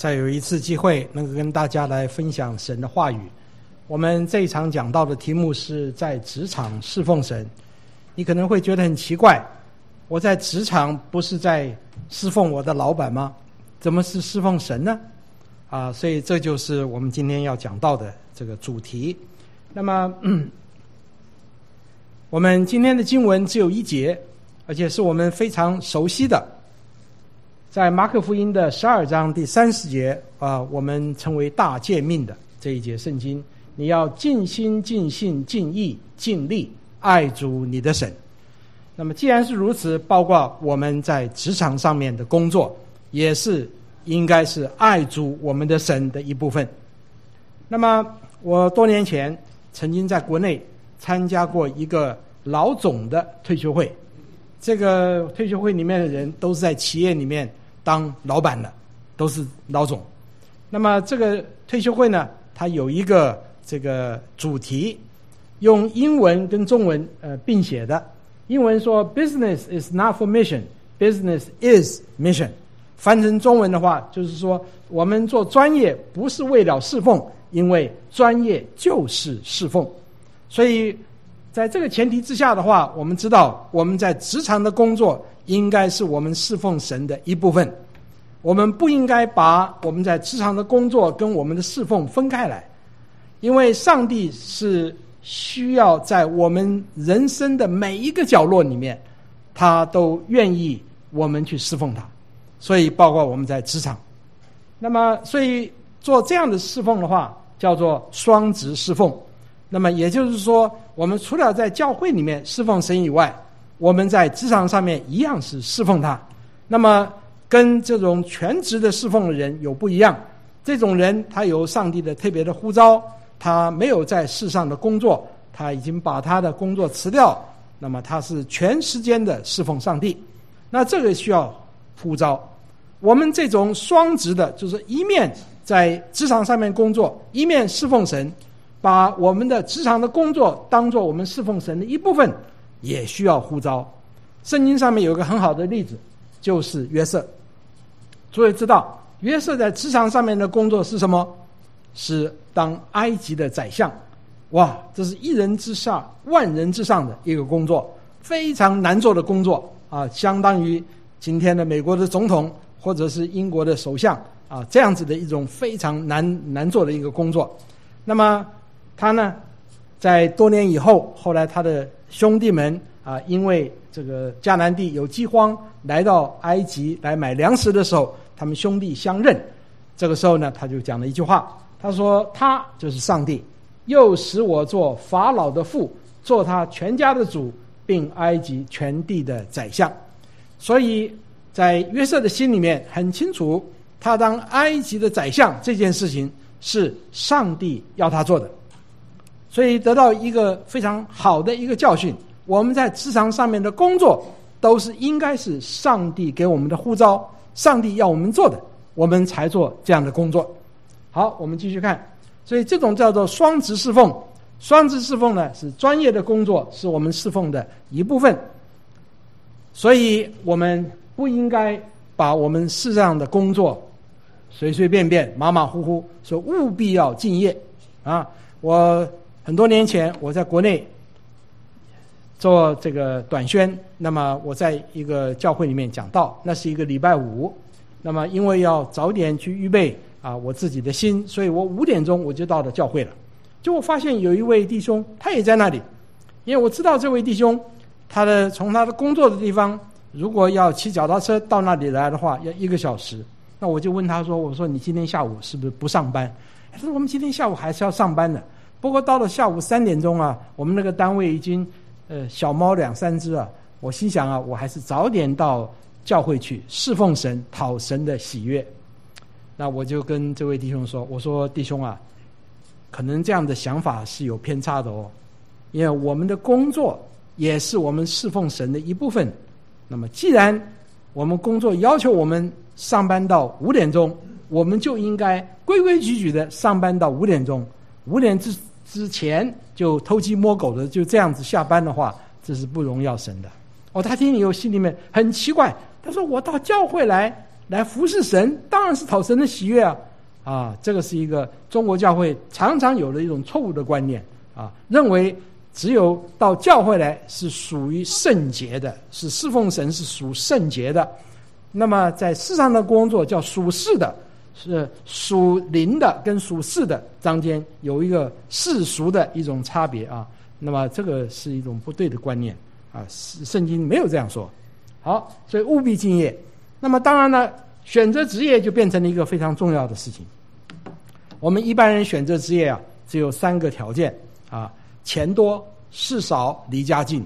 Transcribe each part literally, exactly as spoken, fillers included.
再有一次机会能够跟大家来分享神的话语。我们这一场讲到的题目是在职场侍奉神。你可能会觉得很奇怪，我在职场不是在侍奉我的老板吗？怎么是侍奉神呢？啊，所以这就是我们今天要讲到的这个主题。那么、嗯、我们今天的经文只有一节，而且是我们非常熟悉的，在马可福音的十二章第三十节啊，我们称为大诫命的这一节圣经，你要尽心尽性尽意尽力爱主你的神。那么既然是如此，包括我们在职场上面的工作也是应该是爱主我们的神的一部分。那么我多年前曾经在国内参加过一个老总的退休会，这个退休会里面的人都是在企业里面当老板的，都是老总。那么这个退休会呢，它有一个这个主题，用英文跟中文呃并写的。英文说 Business is not for mission, business is mission。 翻成中文的话就是说，我们做专业不是为了侍奉，因为专业就是侍奉。所以在这个前提之下的话，我们知道我们在职场的工作应该是我们侍奉神的一部分。我们不应该把我们在职场的工作跟我们的侍奉分开来，因为上帝是需要在我们人生的每一个角落里面，他都愿意我们去侍奉他，所以包括我们在职场。那么所以做这样的侍奉的话叫做双职侍奉。那么也就是说，我们除了在教会里面侍奉神以外，我们在职场上面一样是侍奉他。那么跟这种全职的侍奉的人有不一样，这种人他有上帝的特别的呼召，他没有在世上的工作，他已经把他的工作辞掉，那么他是全时间的侍奉上帝。那这个需要呼召。我们这种双职的，就是一面在职场上面工作，一面侍奉神，把我们的职场的工作当作我们侍奉神的一部分，也需要呼召。圣经上面有一个很好的例子，就是约瑟。诸位知道约瑟在职场上面的工作是什么？是当埃及的宰相。哇，这是一人之下万人之上的一个工作，非常难做的工作啊，相当于今天的美国的总统或者是英国的首相啊，这样子的一种非常难难做的一个工作。那么他呢，在多年以后，后来他的兄弟们啊，因为这个迦南地有饥荒，来到埃及来买粮食的时候，他们兄弟相认。这个时候呢，他就讲了一句话，他说他就是上帝，又使我做法老的父，做他全家的主，并埃及全地的宰相。所以在约瑟的心里面很清楚，他当埃及的宰相这件事情是上帝要他做的。所以得到一个非常好的一个教训，我们在职场上面的工作都是应该是上帝给我们的呼召，上帝要我们做的，我们才做这样的工作。好，我们继续看。所以这种叫做双职侍奉。双职侍奉呢，是专业的工作，是我们侍奉的一部分。所以我们不应该把我们世上的工作随随便便马马虎虎，说务必要敬业啊。我很多年前我在国内做这个短宣，那么我在一个教会里面讲道，那是一个礼拜五，那么因为要早点去预备啊我自己的心，所以我五点钟我就到了教会了。结果发现有一位弟兄他也在那里，因为我知道这位弟兄他的从他的工作的地方如果要骑脚踏车到那里来的话要一个小时。那我就问他说，我说你今天下午是不是不上班？他说我们今天下午还是要上班的，不过到了下午三点钟啊，我们那个单位已经呃小猫两三只啊。我心想啊，我还是早点到教会去侍奉神，讨神的喜悦。那我就跟这位弟兄说，我说弟兄啊，可能这样的想法是有偏差的哦，因为我们的工作也是我们侍奉神的一部分。那么既然我们工作要求我们上班到五点钟，我们就应该规规矩矩的上班到五点钟，五点之之前就偷鸡摸狗的就这样子下班的话，这是不荣耀神的。哦，他听以后心里面很奇怪，他说我到教会来来服侍神，当然是讨神的喜悦啊！啊，这个是一个中国教会常常有的一种错误的观念啊，认为只有到教会来是属于圣洁的，是侍奉神是属圣洁的。那么在世上的工作叫属世的，是属灵的跟属世的中间有一个世俗的一种差别啊。那么这个是一种不对的观念啊，圣经没有这样说。好，所以务必敬业。那么当然呢，选择职业就变成了一个非常重要的事情。我们一般人选择职业啊，只有三个条件啊：钱多、事少、离家近，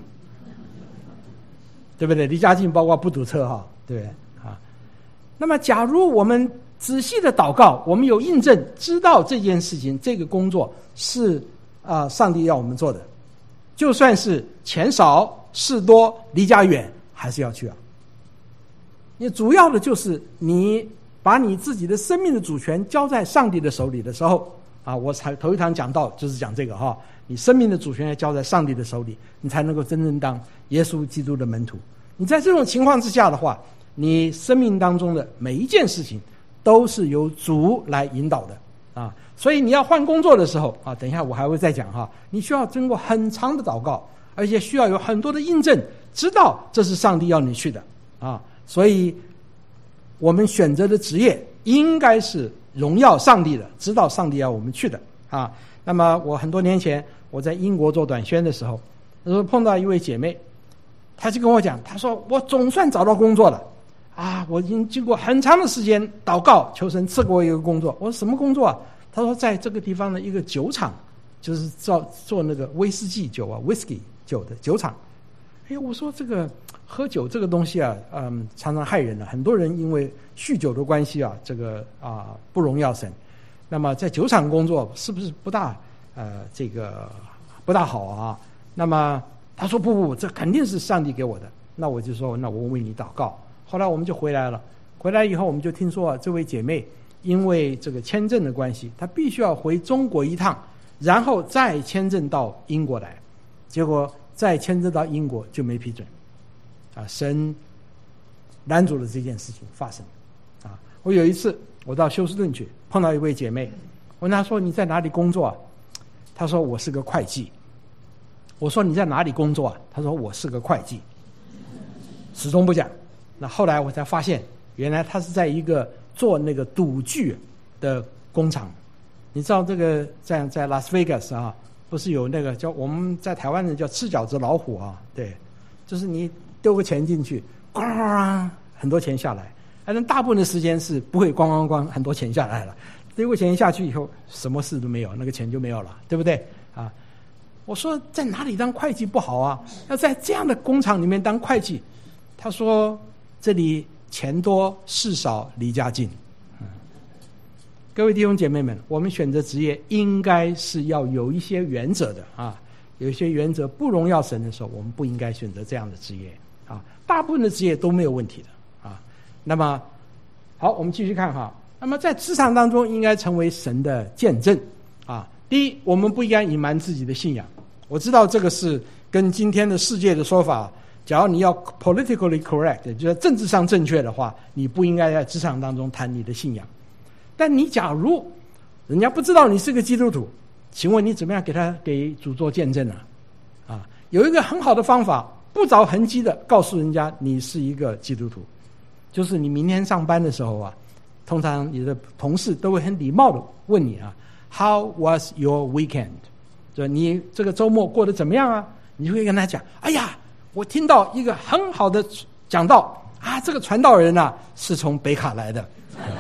对不对？离家近包括不堵车哈，对不对啊？那么假如我们仔细的祷告，我们有印证，知道这件事情、这个工作是啊、呃、上帝要我们做的，就算是钱少、事多、离家远，还是要去啊。你主要的就是你把你自己的生命的主权交在上帝的手里的时候啊，我才头一堂讲到就是讲这个哈，你生命的主权要交在上帝的手里，你才能够真正当耶稣基督的门徒。你在这种情况之下的话，你生命当中的每一件事情都是由主来引导的啊。所以你要换工作的时候啊，等一下我还会再讲哈，你需要经过很长的祷告，而且需要有很多的印证，知道这是上帝要你去的啊。所以我们选择的职业应该是荣耀上帝的，知道上帝要我们去的啊。那么我很多年前我在英国做短宣的时候，那时候碰到一位姐妹，她就跟我讲，她说我总算找到工作了啊，我已经经过很长的时间祷告求神赐给我一个工作。我说什么工作啊？她说在这个地方的一个酒厂，就是做做那个威士忌酒啊 whisky 酒的酒厂。哎，我说这个喝酒这个东西啊，嗯，常常害人的。很多人因为酗酒的关系啊，这个啊不荣耀神。那么在酒厂工作是不是不大呃这个不大好啊？那么他说不不，这肯定是上帝给我的。那我就说，那我为你祷告。后来我们就回来了。回来以后，我们就听说啊，这位姐妹因为这个签证的关系，她必须要回中国一趟，然后再签证到英国来。结果再签证到英国就没批准，啊，神拦阻了这件事情发生，啊，我有一次我到休斯顿去碰到一位姐妹，我问她说你在哪里工作啊？她说我是个会计。我说你在哪里工作啊？她说我是个会计，始终不讲。那后来我才发现，原来她是在一个做那个赌具的工厂。你知道这个在在拉斯维加斯啊？不是有那个叫我们在台湾人叫吃饺子老虎啊，对，就是你丢个钱进去，咣，很多钱下来，反正大部分的时间是不会咣咣咣很多钱下来了，丢个钱下去以后，什么事都没有，那个钱就没有了，对不对啊？我说在哪里当会计不好啊？要在这样的工厂里面当会计。他说这里钱多事少离家近。各位弟兄姐妹们，我们选择职业应该是要有一些原则的啊，有一些原则不荣耀神的时候，我们不应该选择这样的职业啊。大部分的职业都没有问题的啊。那么好，我们继续看哈。那么在职场当中应该成为神的见证啊。第一，我们不应该隐瞒自己的信仰。我知道这个是跟今天的世界的说法，假如你要 politically correct， 就是政治上正确的话，你不应该在职场当中谈你的信仰。但你假如人家不知道你是个基督徒，请问你怎么样给他给主做见证呢？啊，有一个很好的方法，不着痕迹的告诉人家你是一个基督徒，就是你明天上班的时候啊，通常你的同事都会很礼貌的问你啊 ，How was your weekend？ 就你这个周末过得怎么样啊？你就会跟他讲，哎呀，我听到一个很好的讲道啊，这个传道人啊是从北卡来的。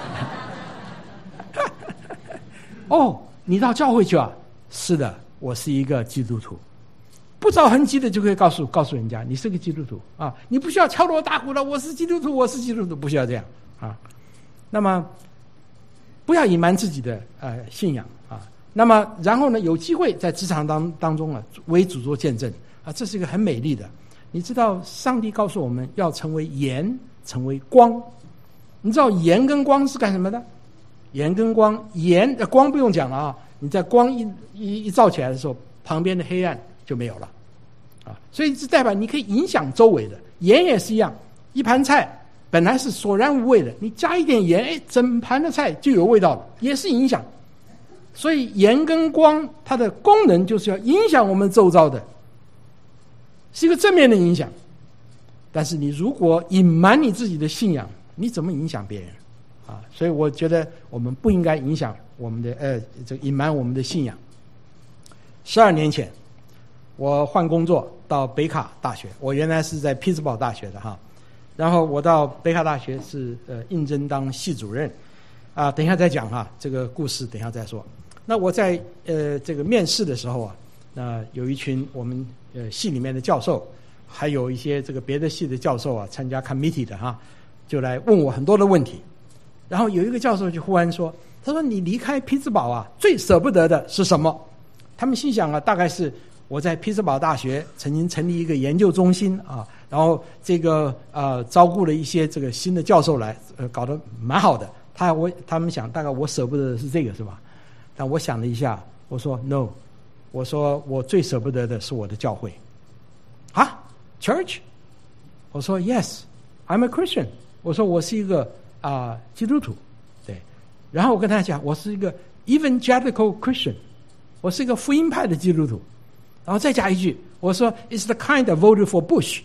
哦，你到教会去啊？是的，我是一个基督徒。不着痕迹的就可以告诉告诉人家，你是个基督徒啊！你不需要敲锣打鼓的，我是基督徒，我是基督徒，不需要这样啊。那么，不要隐瞒自己的呃信仰啊。那么，然后呢，有机会在职场当当中啊，为主做见证啊，这是一个很美丽的。你知道，上帝告诉我们要成为盐，成为光。你知道盐跟光是干什么的？盐跟光，盐的光不用讲了啊！你在光一一一照起来的时候，旁边的黑暗就没有了，啊！所以这代表你可以影响周围的。盐也是一样，一盘菜本来是索然无味的，你加一点盐，哎，整盘的菜就有味道了，也是影响。所以盐跟光它的功能就是要影响我们周遭的，是一个正面的影响。但是你如果隐瞒你自己的信仰，你怎么影响别人啊？所以我觉得我们不应该影响我们的呃，这个隐瞒我们的信仰。十二年前，我换工作到北卡大学，我原来是在匹兹堡大学的哈，然后我到北卡大学是呃应征当系主任啊，等一下再讲哈，这个故事等一下再说。那我在呃这个面试的时候啊，那有一群我们呃系里面的教授，还有一些这个别的系的教授啊，参加 committee 的哈，就来问我很多的问题。然后有一个教授就忽然说，他说你离开匹兹堡啊，最舍不得的是什么？他们心想啊，大概是我在匹兹堡大学曾经成立一个研究中心啊，然后这个呃招雇了一些这个新的教授来，呃搞得蛮好的。他我他们想大概我舍不得的是这个是吧？但我想了一下，我说 no， 我说我最舍不得的是我的教会。啊 ，church？ 我说 yes，I'm a Christian。我说我是一个啊、呃、基督徒，对。然后我跟他讲，我是一个 evangelical Christian， 我是一个福音派的基督徒。然后再加一句，我说 it's the kind that voted for Bush，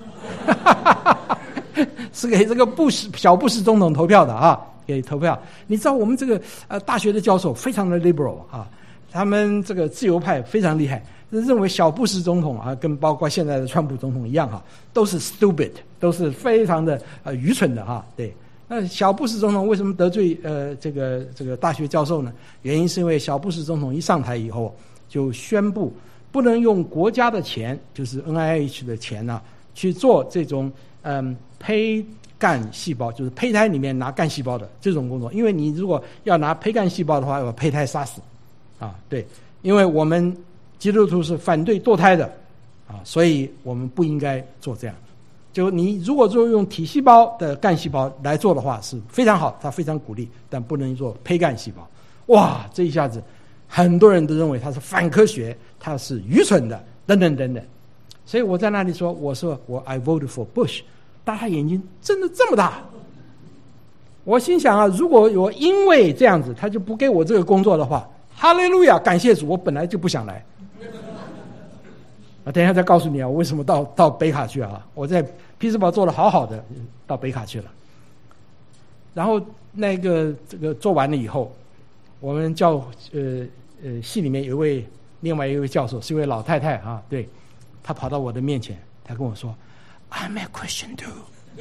是给这个布什小布什总统投票的啊。给投票，你知道我们这个呃大学的教授非常的 liberal 啊，他们这个自由派非常厉害，认为小布什总统啊，跟包括现在的川普总统一样哈、啊，都是 stupid， 都是非常的呃愚蠢的哈、啊。对，那小布什总统为什么得罪呃这个这个大学教授呢？原因是因为小布什总统一上台以后，就宣布不能用国家的钱，就是 N I H 的钱呢、啊，去做这种嗯胚干细胞，就是胚胎里面拿干细胞的这种工作，因为你如果要拿胚干细胞的话，要把胚胎杀死，啊，对，因为我们基督徒是反对堕胎的，啊，所以我们不应该做这样。就你如果说用体细胞的干细胞来做的话，是非常好，他非常鼓励，但不能做胚干细胞。哇，这一下子很多人都认为他是反科学，他是愚蠢的，等等等等。所以我在那里说，我说我 I voted for Bush。大家眼睛真的这么大，我心想啊，如果我因为这样子他就不给我这个工作的话，哈利路亚，感谢主，我本来就不想来。啊，等一下再告诉你啊，我为什么到到北卡去啊？我在匹兹堡做得好好的，到北卡去了。然后那个这个做完了以后，我们教呃呃系里面有一位另外一位教授是一位老太太啊，对，她跑到我的面前，她跟我说。I'm a Christian too 。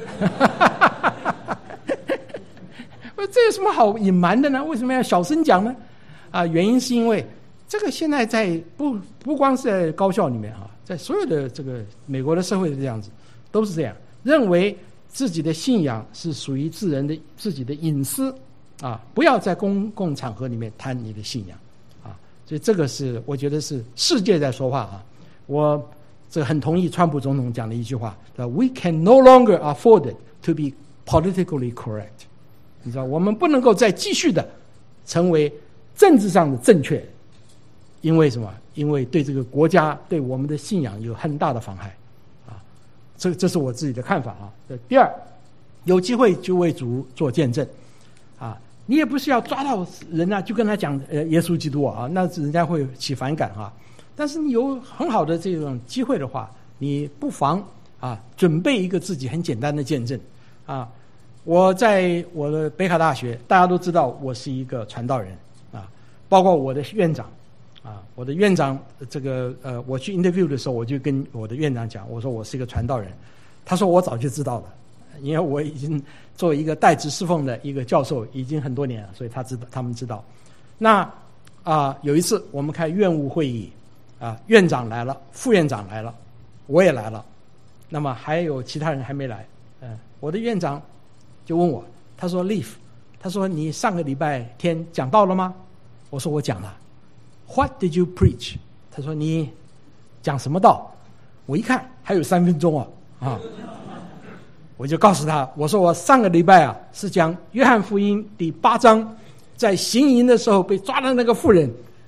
这有什么好隐瞒的呢？为什么要小声讲呢？啊，原因是因为这个现在在不不光是在高校里面啊，在所有的这个美国的社会是这样子，都是这样，认为自己的信仰是属于自人的自己的隐私啊，不要在公共场合里面谈你的信仰啊。所以这个是我觉得是世界在说话啊，我。这很同意川普总统讲的一句话 ：“We can no longer afford to be politically correct。”你知道，我们不能够再继续的成为政治上的正确，因为什么？因为对这个国家、对我们的信仰有很大的妨害啊！这这是我自己的看法啊。第二，有机会就为主做见证啊！你也不是要抓到人啊，就跟他讲呃耶稣基督啊，那人家会起反感啊。但是你有很好的这种机会的话，你不妨啊准备一个自己很简单的见证啊。我在我的北卡大学，大家都知道我是一个传道人啊，包括我的院长啊，我的院长这个呃，我去 interview 的时候，我就跟我的院长讲，我说我是一个传道人，他说我早就知道了，因为我已经作为一个代职侍奉的一个教授，已经很多年了，所以他知道，他们知道。那啊，有一次我们开院务会议。啊，院长来了，副院长来了，我也来了，那么还有其他人还没来。嗯、呃，我的院长就问我，他说 ：“Leaf， 他说你上个礼拜天讲道了吗？”我说我讲了。What did you preach？ 他说你讲什么道？我一看还有三分钟啊啊！我就告诉他，我说我上个礼拜啊是讲约翰福音第八章，在行淫的时候被抓的那个妇人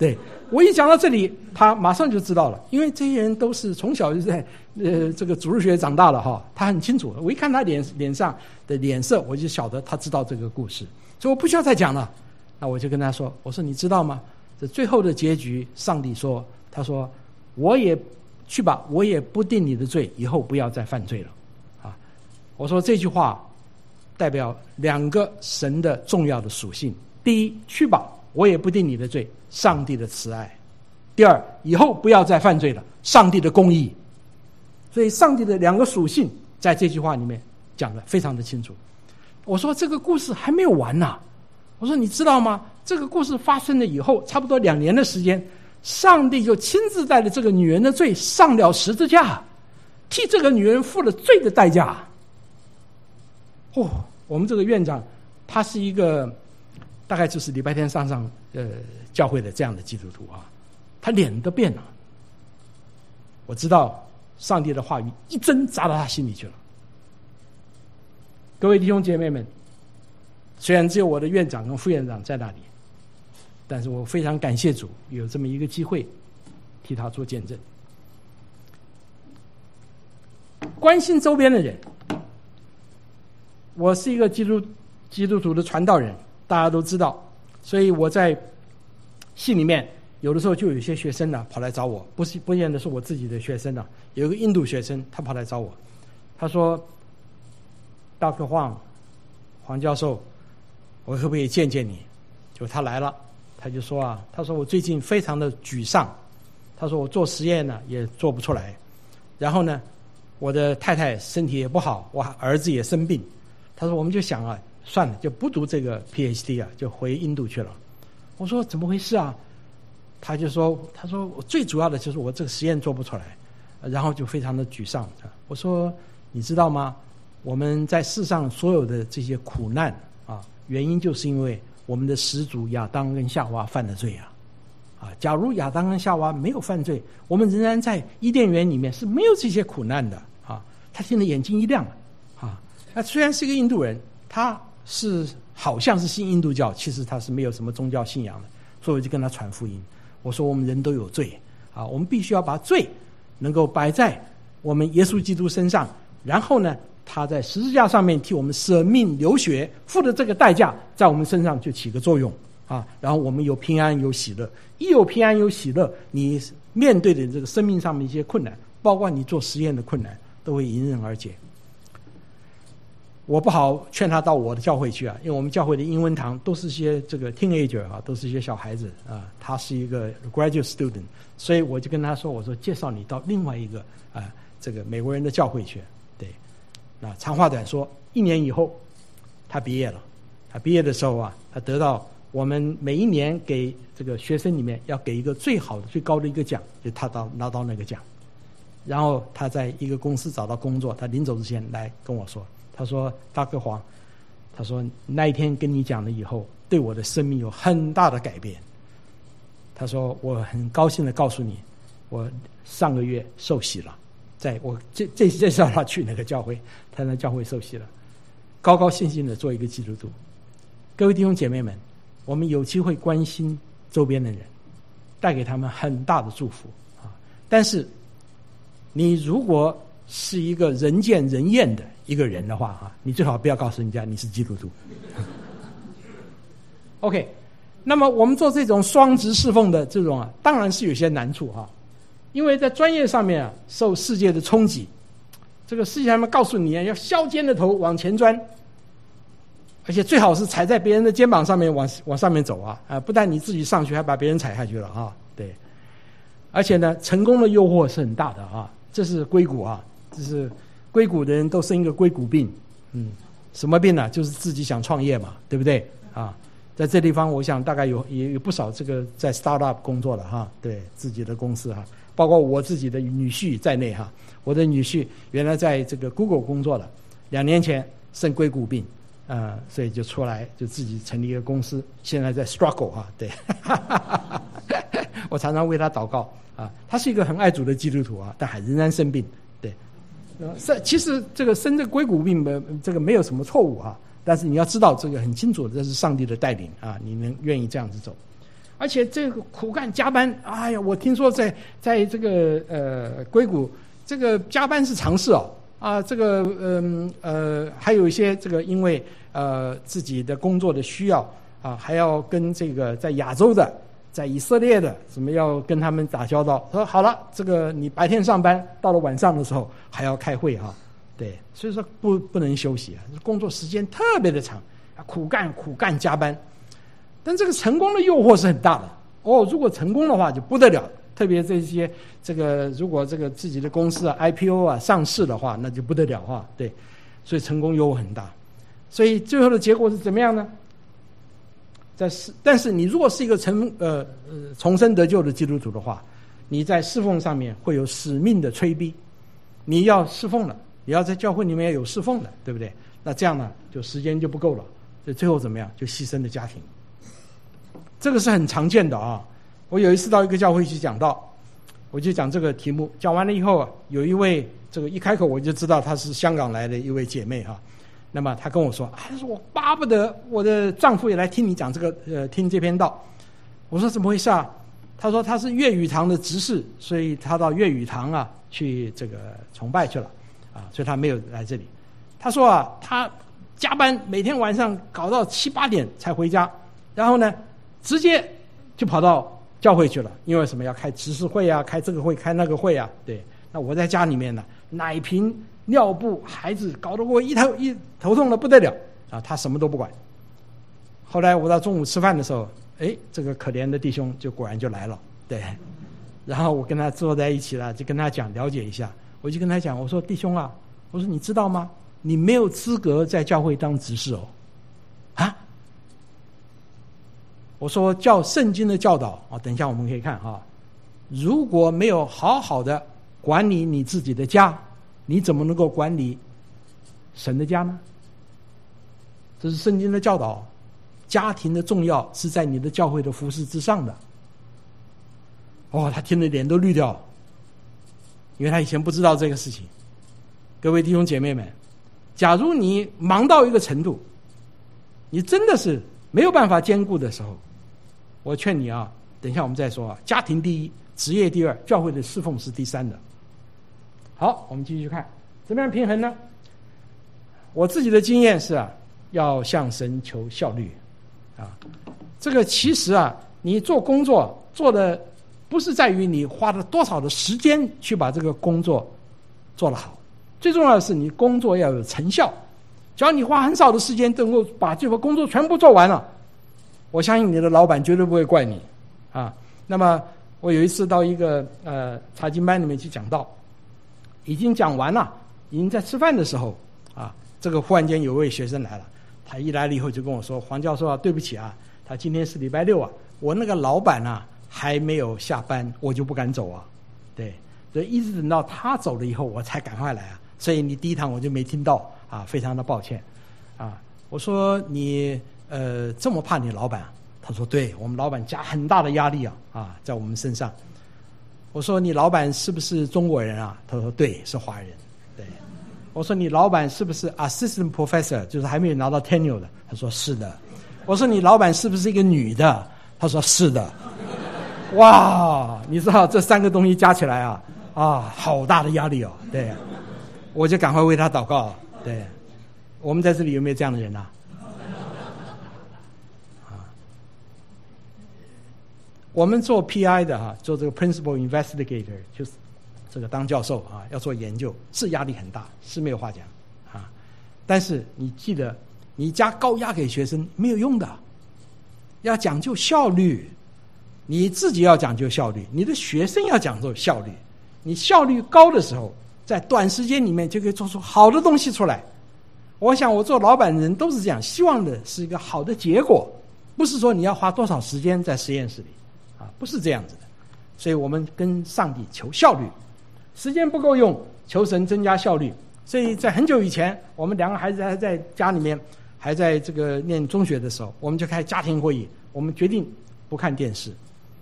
对，我一讲到这里，他马上就知道了，因为这些人都是从小就在呃这个主日学长大了哈，他很清楚。我一看他脸脸上的脸色，我就晓得他知道这个故事，所以我不需要再讲了。那我就跟他说：“我说你知道吗？这最后的结局，上帝说，他说我也去吧，我也不定你的罪，以后不要再犯罪了。”啊，我说这句话代表两个神的重要的属性：第一，去吧，我也不定你的罪。上帝的慈爱。第二，以后不要再犯罪了，上帝的公义。所以上帝的两个属性在这句话里面讲得非常的清楚。我说这个故事还没有完呢、啊、我说你知道吗，这个故事发生了以后差不多两年的时间，上帝就亲自带着这个女人的罪上了十字架，替这个女人付了罪的代价。哦，我们这个院长他是一个大概就是礼拜天上上呃教会的这样的基督徒啊，他脸都变了。我知道上帝的话语一针扎到他心里去了。各位弟兄姐妹们，虽然只有我的院长跟副院长在那里，但是我非常感谢主有这么一个机会替他做见证。关心周边的人，我是一个基督基督徒的传道人，大家都知道，所以我在信里面有的时候就有一些学生呢跑来找我，不是不见得是我自己的学生呢，有一个印度学生他跑来找我，他说 Doctor 黄黄教授，我可不可以见见你？就他来了，他就说啊，他说我最近非常的沮丧，他说我做实验呢也做不出来，然后呢我的太太身体也不好，我儿子也生病，他说我们就想啊，算了，就不读这个 PhD 啊，就回印度去了。我说怎么回事啊？他就说，他说我最主要的就是我这个实验做不出来，然后就非常的沮丧。我说你知道吗？我们在世上所有的这些苦难啊，原因就是因为我们的始祖亚当跟夏娃犯了罪啊。啊，假如亚当跟夏娃没有犯罪，我们仍然在伊甸园里面是没有这些苦难的啊。他听得眼睛一亮啊。那虽然是一个印度人，他是好像是信印度教，其实他是没有什么宗教信仰的，所以我就跟他传福音。我说我们人都有罪啊，我们必须要把罪能够摆在我们耶稣基督身上，然后呢，他在十字架上面替我们舍命流血，付的这个代价在我们身上就起个作用啊，然后我们有平安有喜乐，一有平安有喜乐，你面对的这个生命上面一些困难，包括你做实验的困难，都会迎刃而解。我不好劝他到我的教会去啊，因为我们教会的英文堂都是些这个 teenager 啊，都是一些小孩子啊，他是一个 graduate student， 所以我就跟他说，我说介绍你到另外一个啊这个美国人的教会去。对，那长话短说，一年以后他毕业了，他毕业的时候啊，他得到我们每一年给这个学生里面要给一个最好的最高的一个奖，就他到拿到那个奖，然后他在一个公司找到工作，他临走之前来跟我说。他说大哥黄，他说那一天跟你讲了以后，对我的生命有很大的改变。他说我很高兴的告诉你，我上个月受洗了，在我这这介绍他去那个教会，他那教会受洗了，高高兴兴的做一个基督徒。各位弟兄姐妹们，我们有机会关心周边的人，带给他们很大的祝福啊！但是你如果是一个人见人厌的一个人的话啊，你最好不要告诉人家你是基督徒。OK， 那么我们做这种双职侍奉的这种啊，当然是有些难处哈、啊，因为在专业上面啊受世界的冲击，这个世界上面告诉你啊要削尖的头往前钻，而且最好是踩在别人的肩膀上面往往上面走啊啊，不但你自己上去，还把别人踩下去了啊，对，而且呢，成功的诱惑是很大的啊，这是硅谷啊。就是硅谷的人都生一个硅谷病，嗯，什么病呢、啊？就是自己想创业嘛，对不对啊？在这地方，我想大概有也有不少这个在 startup 工作的哈，对自己的公司哈，包括我自己的女婿在内哈。我的女婿原来在这个 Google 工作的，两年前生硅谷病，呃，所以就出来就自己成立一个公司，现在在 struggle 哈，对，我常常为他祷告啊。他是一个很爱主的基督徒啊，但还仍然生病。是，其实这个生这硅谷病的这个没有什么错误啊，但是你要知道这个很清楚的，这是上帝的带领啊，你能愿意这样子走。 而且这个苦干加班，哎呀，我听说在在这个呃硅谷，这个加班是常事哦。啊，这个嗯 呃, 呃，还有一些这个因为呃自己的工作的需要啊，还要跟这个在亚洲的、在以色列的，怎么要跟他们打交道？说好了，这个你白天上班，到了晚上的时候还要开会啊，对，所以说不不能休息啊，工作时间特别的长，苦干苦干加班。但这个成功的诱惑是很大的哦，如果成功的话就不得了，特别这些这个如果这个自己的公司啊 I P O 啊上市的话，那就不得了哈，对，所以成功诱惑很大。所以最后的结果是怎么样呢？在但是你如果是一个成呃呃重生得救的基督徒的话，你在侍奉上面会有使命的催逼，你要侍奉了，你要在教会里面有侍奉的，对不对？那这样呢，就时间就不够了，所以最后怎么样？就牺牲了家庭。这个是很常见的啊。我有一次到一个教会去讲道，我就讲这个题目，讲完了以后啊，有一位这个一开口我就知道她是香港来的一位姐妹哈、啊。那么她跟我说：“她说我巴不得我的丈夫也来听你讲这个呃听这篇道。”我说：“怎么回事啊？”她说：“她是粤语堂的执事，所以她到粤语堂啊去这个崇拜去了啊，所以她没有来这里。”她说啊，她加班每天晚上搞到七八点才回家，然后呢，直接就跑到教会去了，因为什么要开执事会啊，开这个会开那个会啊，对。那我在家里面呢，奶瓶、尿布、孩子，搞得我一头一头痛的不得了啊！他什么都不管。后来我到中午吃饭的时候，哎，这个可怜的弟兄就果然就来了，对。然后我跟他坐在一起了，就跟他讲了解一下。我就跟他讲，我说弟兄啊，我说你知道吗？你没有资格在教会当执事哦，啊？我说教圣经的教导啊，等一下我们可以看哈，如果没有好好的管理你自己的家，你怎么能够管理神的家呢？这是圣经的教导，家庭的重要是在你的教会的服事之上的。哦，他听得脸都绿掉，因为他以前不知道这个事情。各位弟兄姐妹们，假如你忙到一个程度，你真的是没有办法兼顾的时候，我劝你啊，等一下我们再说啊，家庭第一，职业第二，教会的侍奉是第三的。好，我们继续看怎么样平衡呢？我自己的经验是啊，要向神求效率啊。这个其实啊，你做工作做的不是在于你花了多少的时间去把这个工作做得好，最重要的是你工作要有成效。只要你花很少的时间能够把这个工作全部做完了，我相信你的老板绝对不会怪你啊。那么我有一次到一个呃查经班里面去讲道，已经讲完了，已经在吃饭的时候啊，这个忽然间有位学生来了，他一来了以后就跟我说：“黄教授啊，对不起啊，他今天是礼拜六啊，我那个老板啊还没有下班，我就不敢走啊。”对，所以一直等到他走了以后，我才赶快来啊。所以你第一堂我就没听到啊，非常的抱歉啊。我说你呃这么怕你老板？他说对，我们老板加很大的压力啊啊在我们身上。我说你老板是不是中国人啊？他说对，是华人。对，我说你老板是不是 assistant professor， 就是还没有拿到 tenure 的？他说是的。我说你老板是不是一个女的？他说是的。哇，你知道这三个东西加起来啊啊，好大的压力哦。对，我就赶快为他祷告。对，我们在这里有没有这样的人啊？我们做 P I 的哈，做这个 principal investigator， 就是这个当教授啊，要做研究，是压力很大，是没有话讲啊。但是你记得，你加高压给学生没有用的，要讲究效率，你自己要讲究效率，你的学生要讲究效率。你效率高的时候，在短时间里面就可以做出好的东西出来。我想我做老板人都是这样，希望的是一个好的结果，不是说你要花多少时间在实验室里。啊，不是这样子的，所以我们跟上帝求效率，时间不够用，求神增加效率。所以在很久以前，我们两个孩子还在家里面，还在这个念中学的时候，我们就开家庭会议，我们决定不看电视，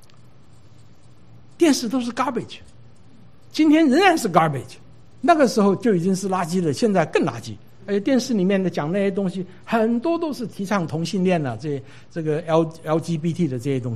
电视都是 garbage， 今天仍然是 garbage， 那个时候就已经是垃圾了，现在更垃圾。而且电视里面的讲那些东西，很多都是提倡同性恋了、啊，这这个 L L G B T 的这些东西。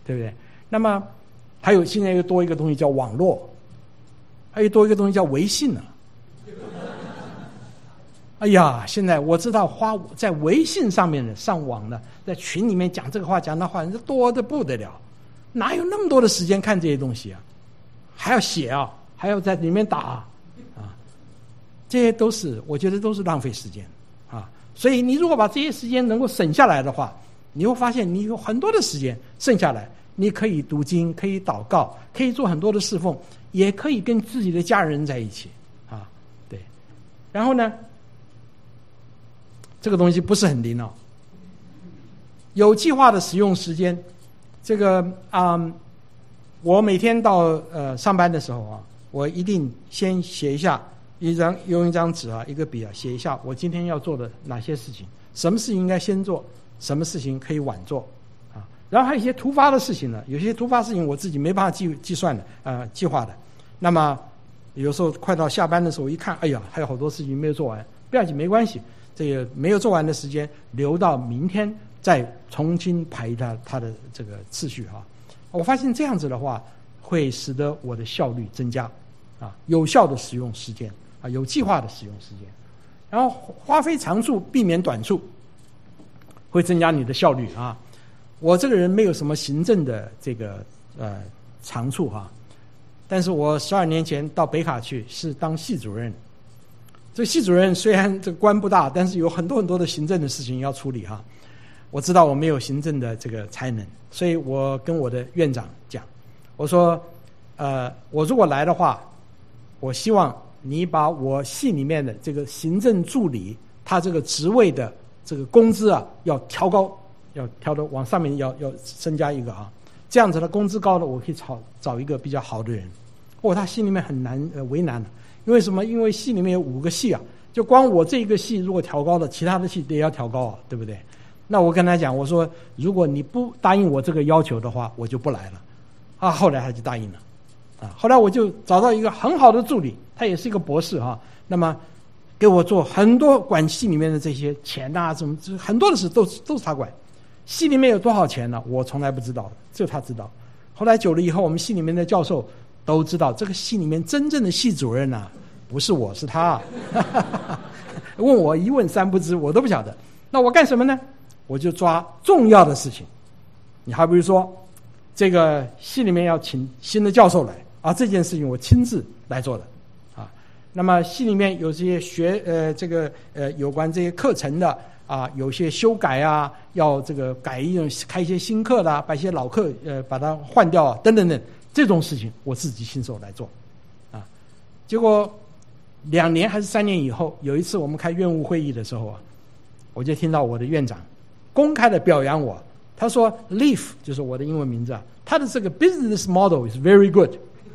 对不对？那么还有现在又多一个东西叫网络，还有多一个东西叫微信呢、啊。哎呀，现在我知道花在微信上面的上网的，在群里面讲这个话讲那话，人多得不得了，哪有那么多的时间看这些东西啊？还要写啊，还要在里面打啊，啊这些都是我觉得都是浪费时间啊。所以你如果把这些时间能够省下来的话，你会发现你有很多的时间剩下来，你可以读经，可以祷告，可以做很多的侍奉，也可以跟自己的家人在一起啊。对，然后呢？这个东西不是很灵哦，有计划的使用时间。这个啊、嗯，我每天到呃上班的时候啊，我一定先写一下一张用一张纸啊，一个笔啊，写一下我今天要做的哪些事情，什么事情应该先做，什么事情可以晚做啊。然后还有一些突发的事情呢，有些突发事情我自己没办法计计算的呃计划的。那么有时候快到下班的时候，一看，哎呀，还有好多事情没有做完，不要紧，没关系。这个没有做完的时间留到明天再重新排它它的这个次序啊。我发现这样子的话会使得我的效率增加啊，有效的使用时间啊，有计划的使用时间，然后花费长处避免短处，会增加你的效率啊。我这个人没有什么行政的这个呃长处哈、啊，但是我十二年前到北卡去是当系主任。这个系主任虽然这个官不大，但是有很多很多的行政的事情要处理哈。我知道我没有行政的这个才能，所以我跟我的院长讲，我说，呃，我如果来的话，我希望你把我系里面的这个行政助理他这个职位的这个工资啊要调高，要调到往上面要要增加一个啊，这样子的工资高的，我可以找找一个比较好的人。哦，他心里面很难呃为难了。因为什么？因为系里面有五个系啊，就光我这个系如果调高了，其他的系也要调高啊，对不对？那我跟他讲，我说如果你不答应我这个要求的话，我就不来了。啊，后来他就答应了，啊，后来我就找到一个很好的助理，他也是一个博士啊，那么给我做很多管系里面的这些钱啊，什么很多的事都都是他管。系里面有多少钱呢？我从来不知道的，只有他知道。后来久了以后，我们系里面的教授都知道这个系里面真正的系主任啊，不是我，是他、啊。问我一问三不知，我都不晓得。那我干什么呢？我就抓重要的事情。你好比如说，这个系里面要请新的教授来啊，这件事情我亲自来做的啊。那么系里面有这些学呃这个呃有关这些课程的啊，有些修改啊，要这个改一种开一些新课啦，把一些老课呃把它换掉啊，等等等。这种事情我自己亲手来做，啊，结果两年还是三年以后，有一次我们开院务会议的时候啊，我就听到我的院长公开的表扬我，他说 Leaf 就是我的英文名字啊，他的这个 business model is very good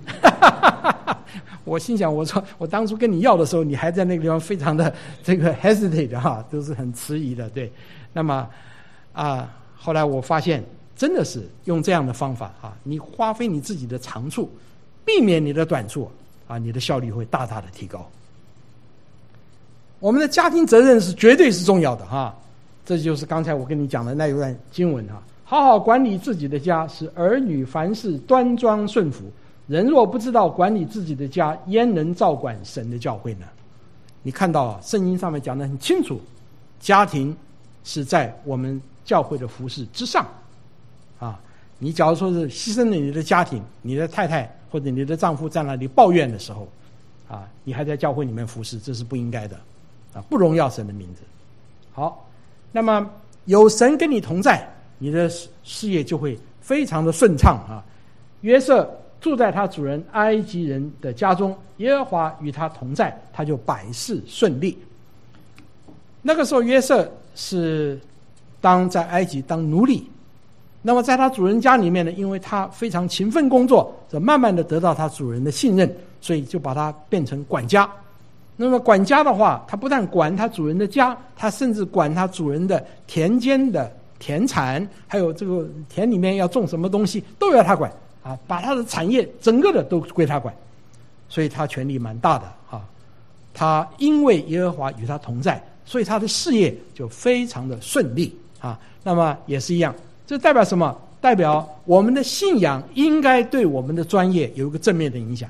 我心想，我说我当初跟你要的时候，你还在那个地方非常的这个 hesitate 哈、啊，都是很迟疑的，对。那么啊，后来我发现真的是用这样的方法啊，你发挥你自己的长处，避免你的短处啊，你的效率会大大的提高。我们的家庭责任是绝对是重要的哈、啊，这就是刚才我跟你讲的那一段经文哈、啊，好好管理自己的家，使儿女凡事端庄顺服。人若不知道管理自己的家，焉能照管神的教会呢？你看到啊，圣经上面讲得很清楚，家庭是在我们教会的服事之上。啊，你假如说是牺牲了你的家庭，你的太太或者你的丈夫在那里抱怨的时候，啊，你还在教会里面服事，这是不应该的，啊，不荣耀神的名字。好，那么有神跟你同在，你的事业就会非常的顺畅啊。约瑟住在他主人埃及人的家中，耶和华与他同在，他就百事顺利。那个时候约瑟是当在埃及当奴隶。那么在他主人家里面呢，因为他非常勤奋工作，就慢慢的得到他主人的信任，所以就把他变成管家。那么管家的话，他不但管他主人的家，他甚至管他主人的田间的田产，还有这个田里面要种什么东西都要他管啊，把他的产业整个的都归他管，所以他权力蛮大的啊。他因为耶和华与他同在，所以他的事业就非常的顺利啊。那么也是一样。这代表什么？代代表我们的信仰应该对我们的专业有一个正面的影响。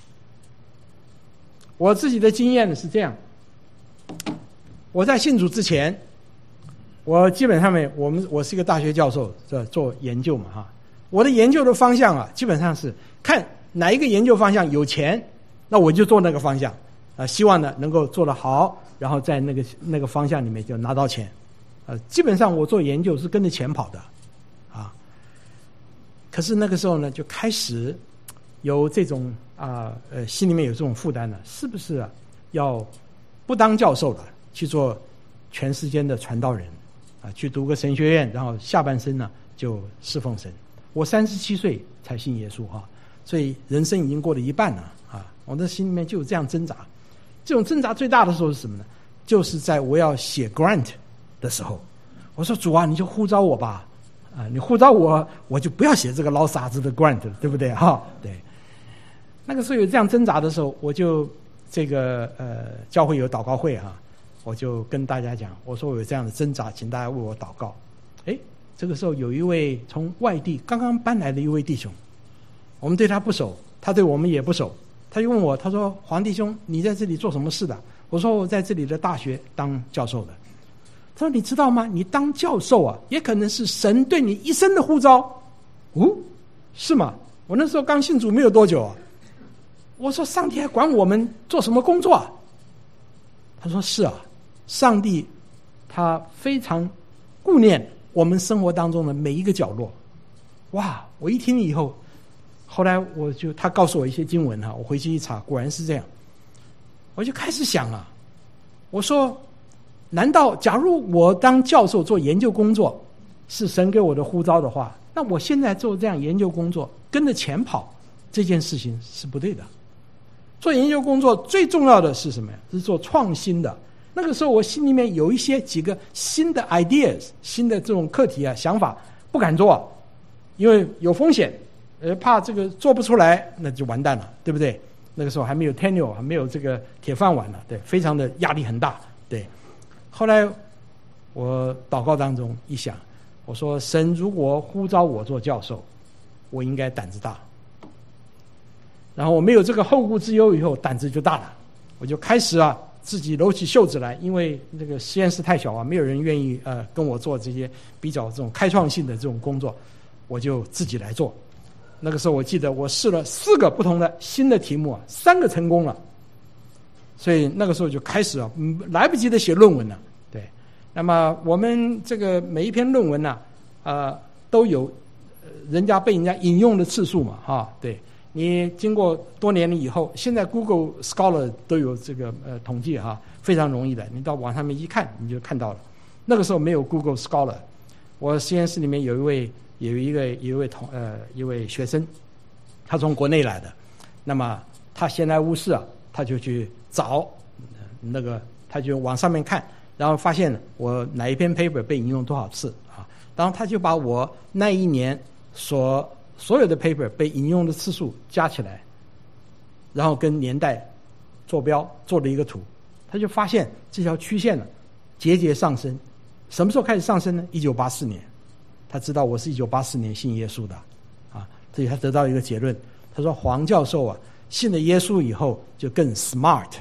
我自己的经验呢是这样，我在信主之前，我基本上面我们我是一个大学教授，在做研究嘛哈。我的研究的方向啊，基本上是看哪一个研究方向有钱，那我就做那个方向啊，希望呢能够做得好，然后在那个那个方向里面就拿到钱。呃，基本上我做研究是跟着钱跑的，啊。可是那个时候呢，就开始有这种啊呃心里面有这种负担了，是不是啊？要不当教授了，去做全世界的传道人啊，去读个神学院，然后下半生呢就侍奉神。我三十七岁才信耶稣哈，所以人生已经过了一半了啊！我的心里面就有这样挣扎，这种挣扎最大的时候是什么呢？就是在我要写 grant 的时候，我说主啊，你就呼召我吧，啊，你呼召我，我就不要写这个老傻子的 grant 了，对不对哈？对，那个时候有这样挣扎的时候，我就这个呃教会有祷告会哈，我就跟大家讲，我说我有这样的挣扎，请大家为我祷告。哎。这个时候有一位从外地刚刚搬来的一位弟兄，我们对他不熟，他对我们也不熟，他就问我，他说黄弟兄，你在这里做什么事的？我说我在这里的大学当教授的。他说你知道吗？你当教授啊，也可能是神对你一生的呼召。哦，是吗？我那时候刚信主没有多久啊。我说上帝还管我们做什么工作啊？他说是啊，上帝他非常顾念我们生活当中的每一个角落。哇！我一听以后，后来我就他告诉我一些经文哈，我回去一查，果然是这样。我就开始想啊，我说，难道假如我当教授做研究工作是神给我的呼召的话，那我现在做这样研究工作跟着钱跑，这件事情是不对的。做研究工作最重要的是什么呀？是做创新的。那个时候我心里面有一些几个新的 ideas， 新的这种课题啊想法，不敢做，因为有风险，呃，怕这个做不出来，那就完蛋了，对不对？那个时候还没有 tenure， 还没有这个铁饭碗了，对，非常的压力很大，对。后来我祷告当中一想，我说神如果呼召我做教授，我应该胆子大。然后我没有这个后顾之忧以后，胆子就大了，我就开始啊。自己搂起袖子来，因为那个实验室太小啊，没有人愿意呃跟我做这些比较这种开创性的这种工作，我就自己来做。那个时候我记得我试了四个不同的新的题目啊，三个成功了，所以那个时候就开始啊，嗯，来不及的写论文了。对，那么我们这个每一篇论文呢、啊，呃，都有人家被人家引用的次数嘛，哈，对。你经过多年了以后，现在 Google Scholar 都有这个呃统计哈，非常容易的，你到网上面一看你就看到了。那个时候没有 Google Scholar， 我实验室里面有一位有一个有一位同呃一位学生，他从国内来的，那么他闲来无事啊，他就去找那个，他就往上面看，然后发现我哪一篇 paper 被引用多少次啊，然后他就把我那一年所所有的 paper 被引用的次数加起来，然后跟年代坐标做了一个图，他就发现这条曲线呢节节上升。什么时候开始上升呢？一九八四年，他知道我是一九八四年信耶稣的，啊，所以他得到一个结论，他说黄教授啊，信了耶稣以后就更 smart。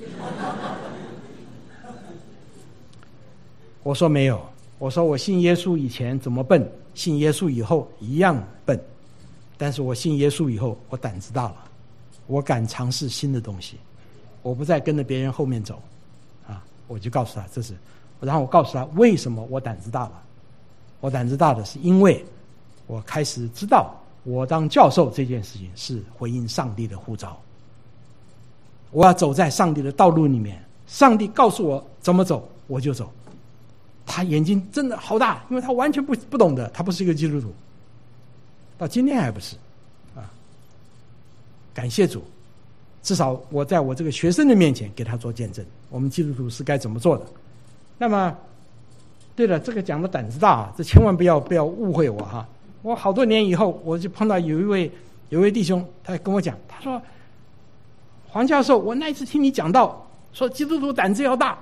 我说没有，我说我信耶稣以前怎么笨，信耶稣以后一样笨。但是我信耶稣以后，我胆子大了，我敢尝试新的东西，我不再跟着别人后面走，啊，我就告诉他这是，然后我告诉他为什么我胆子大了，我胆子大的是因为我开始知道我当教授这件事情是回应上帝的呼召，我要走在上帝的道路里面，上帝告诉我怎么走我就走。他眼睛真的好大，因为他完全不不懂得，他不是一个基督徒。到今天还不是，啊！感谢主，至少我在我这个学生的面前给他做见证，我们基督徒是该怎么做的。那么，对了，这个讲的胆子大啊，这千万不要不要误会我哈。我好多年以后，我就碰到有一位有一位弟兄，他跟我讲，他说：“黄教授，我那一次听你讲到，说基督徒胆子要大。”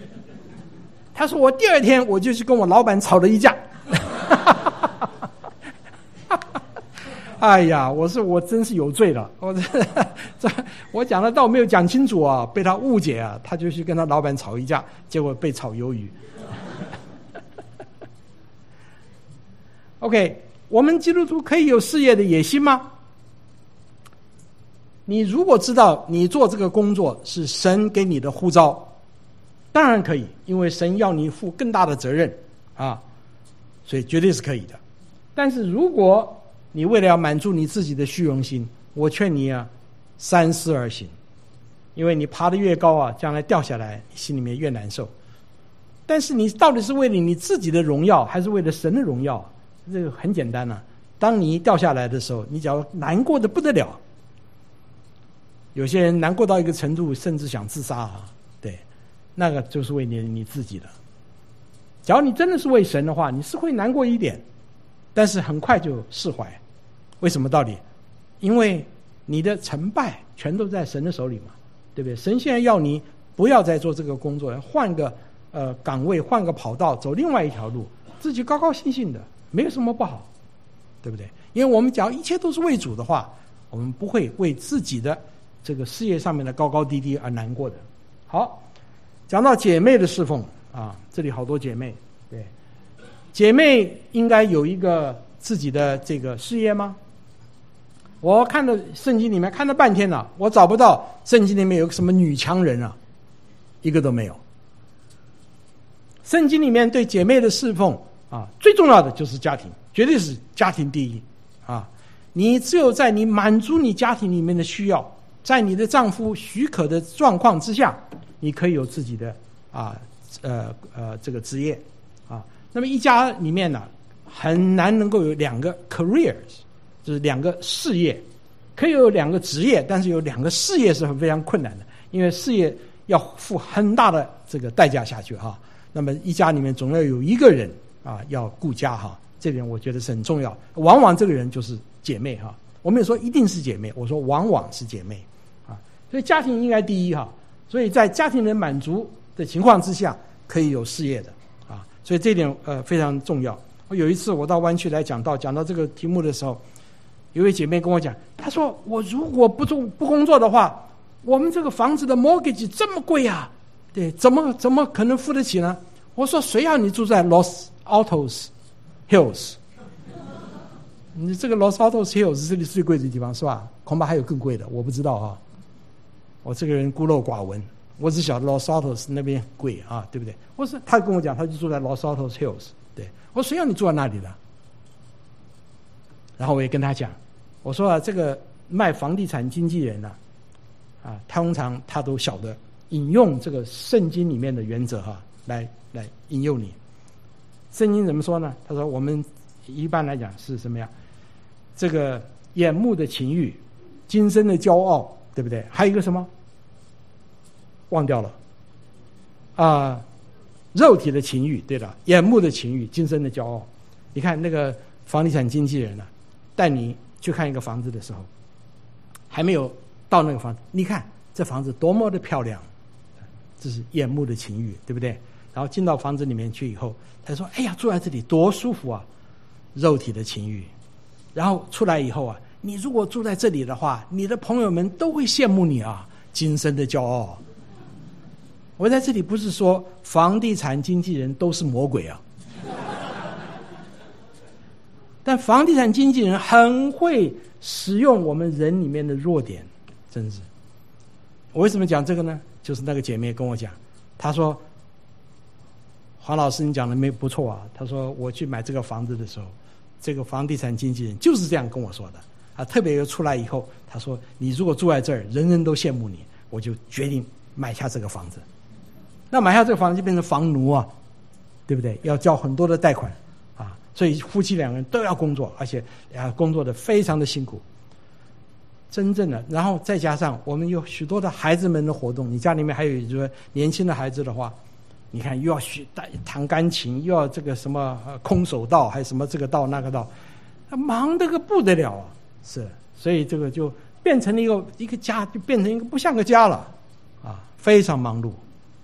他说我第二天我就去跟我老板吵了一架。 哎呀，我是我真是有罪了，我这这我讲的倒没有讲清楚啊，被他误解啊，他就去跟他老板吵一架，结果被炒鱿鱼。OK， 我们基督徒可以有事业的野心吗？你如果知道你做这个工作是神给你的呼召，当然可以，因为神要你负更大的责任啊，所以绝对是可以的。但是如果你为了要满足你自己的虚荣心，我劝你啊，三思而行，因为你爬得越高啊，将来掉下来，你心里面越难受。但是你到底是为了你自己的荣耀，还是为了神的荣耀？这个很简单啊，当你掉下来的时候，你只要难过的不得了。有些人难过到一个程度，甚至想自杀啊，对，那个就是为你你自己的。假如你真的是为神的话，你是会难过一点，但是很快就释怀。为什么道理？因为你的成败全都在神的手里嘛，对不对？神现在要你不要再做这个工作，换个呃岗位，换个跑道，走另外一条路，自己高高兴兴的，没有什么不好，对不对？因为我们假如一切都是为主的话，我们不会为自己的这个事业上面的高高低低而难过的。好，讲到姐妹的侍奉啊，这里好多姐妹，对，姐妹应该有一个自己的这个事业吗？我看到圣经里面看了半天了，我找不到圣经里面有个什么女强人啊，一个都没有。圣经里面对姐妹的侍奉啊，最重要的就是家庭，绝对是家庭第一啊！你只有在你满足你家庭里面的需要，在你的丈夫许可的状况之下，你可以有自己的啊呃呃这个职业啊。那么一家里面呢，很难能够有两个 careers， 就是两个事业，可以有两个职业，但是有两个事业是很非常困难的，因为事业要付很大的这个代价下去哈。那么一家里面总要有一个人啊要顾家哈，这点我觉得是很重要。往往这个人就是姐妹哈，我没有说一定是姐妹，我说往往是姐妹啊。所以家庭应该第一哈，所以在家庭能满足的情况之下，可以有事业的啊。所以这点呃非常重要。我有一次我到湾区来讲到讲到这个题目的时候，有位姐妹跟我讲，她说我如果不做不工作的话，我们这个房子的 mortgage 这么贵啊，对，怎么怎么可能付得起呢？我说谁要你住在 Los Altos Hills？ 你这个 Los Altos Hills 这里最贵的地方是吧？恐怕还有更贵的，我不知道啊。我这个人孤陋寡闻，我只晓得 Los Altos 那边贵啊，对不对？我说他跟我讲，他就住在 Los Altos Hills， 对，我说谁要你住在那里的？然后我也跟他讲，我说啊，这个卖房地产经纪人呢、啊，啊，通常他都晓得引用这个圣经里面的原则哈、啊，来来引诱你。圣经怎么说呢？他说我们一般来讲是什么呀？这个眼目的情欲，今生的骄傲，对不对？还有一个什么？忘掉了啊、呃，肉体的情欲，对了，眼目的情欲，今生的骄傲。你看那个房地产经纪人呢、啊，带你去看一个房子的时候，还没有到那个房子，你看这房子多么的漂亮，这是眼目的情欲，对不对？然后进到房子里面去以后，他说：“哎呀，住在这里多舒服啊！”肉体的情欲。然后出来以后啊，你如果住在这里的话，你的朋友们都会羡慕你啊，今生的骄傲。我在这里不是说房地产经纪人都是魔鬼啊，但房地产经纪人很会使用我们人里面的弱点，真是。我为什么讲这个呢？就是那个姐妹跟我讲，她说：“黄老师，你讲的没不错啊。”她说我去买这个房子的时候，这个房地产经纪人就是这样跟我说的啊。特别又出来以后，他说：“你如果住在这儿，人人都羡慕你。”我就决定买下这个房子。那买下这个房子就变成房奴啊，对不对？要交很多的贷款啊，所以夫妻两个人都要工作，而且啊工作的非常的辛苦。真正的，然后再加上我们有许多的孩子们的活动，你家里面还有就是年轻的孩子的话，你看又要学弹钢琴，又要这个什么空手道，还有什么这个道那个道，忙得个不得了啊！是，所以这个就变成了一个一个家，就变成一个不像个家了啊，非常忙碌。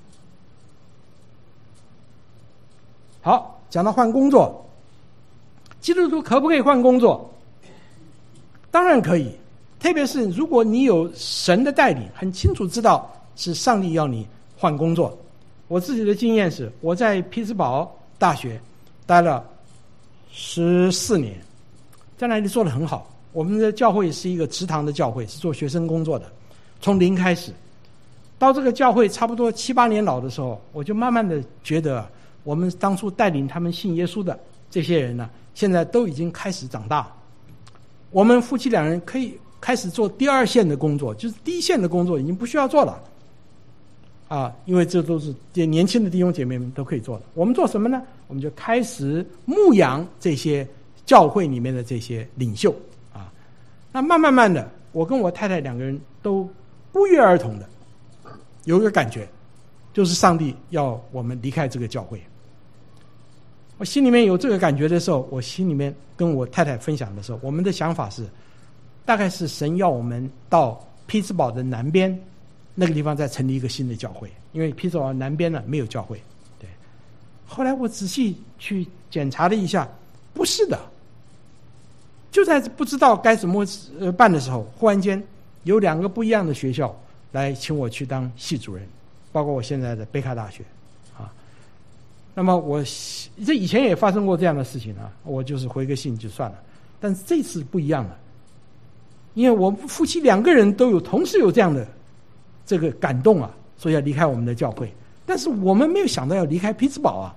好，，讲到换工作，基督徒可不可以换工作？ 当然可以，特别是如果你有神的带领，很清楚知道是上帝要你换工作。我自己的经验是，我在匹兹堡大学待了十四年，在那里做得很好。我们的教会是一个职堂的教会，是做学生工作的，从零开始。到这个教会差不多七八年老的时候，我就慢慢的觉得，我们当初带领他们信耶稣的这些人呢，现在都已经开始长大。我们夫妻两人可以开始做第二线的工作，就是第一线的工作已经不需要做了啊，因为这都是年轻的弟兄姐妹们都可以做的。我们做什么呢？我们就开始牧养这些教会里面的这些领袖啊。那慢慢慢的，我跟我太太两个人都不约而同的有一个感觉，就是上帝要我们离开这个教会。我心里面有这个感觉的时候，我心里面跟我太太分享的时候，我们的想法是，大概是神要我们到匹兹堡的南边那个地方再成立一个新的教会，因为匹兹堡南边呢没有教会。对，后来我仔细去检查了一下，不是的。就在不知道该怎么呃办的时候，忽然间有两个不一样的学校来请我去当系主任，包括我现在的北卡大学啊。那么我这以前也发生过这样的事情啊，我就是回个信就算了。但是这次不一样了，因为我们夫妻两个人都有同时有这样的这个感动啊，所以要离开我们的教会。但是我们没有想到要离开匹兹堡啊，